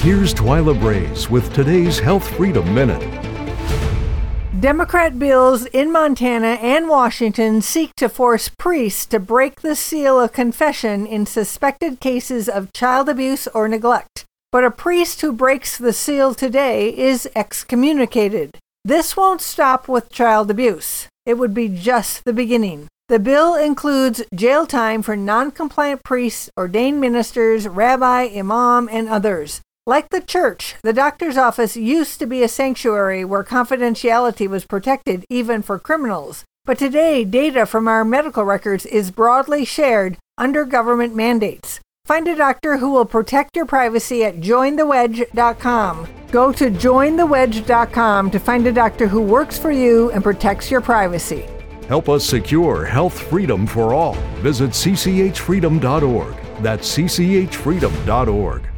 Here's Twyla Braze with today's Health Freedom Minute. Democrat bills in Montana and Washington seek to force priests to break the seal of confession in suspected cases of child abuse or neglect. But a priest who breaks the seal today is excommunicated. This won't stop with child abuse. It would be just the beginning. The bill includes jail time for non-compliant priests, ordained ministers, rabbi, imam, and others. Like the church, the doctor's office used to be a sanctuary where confidentiality was protected even for criminals. But today, data from our medical records is broadly shared under government mandates. Find a doctor who will protect your privacy at jointhewedge.com. Go to jointhewedge.com to find a doctor who works for you and protects your privacy. Help us secure health freedom for all. Visit cchfreedom.org. That's cchfreedom.org.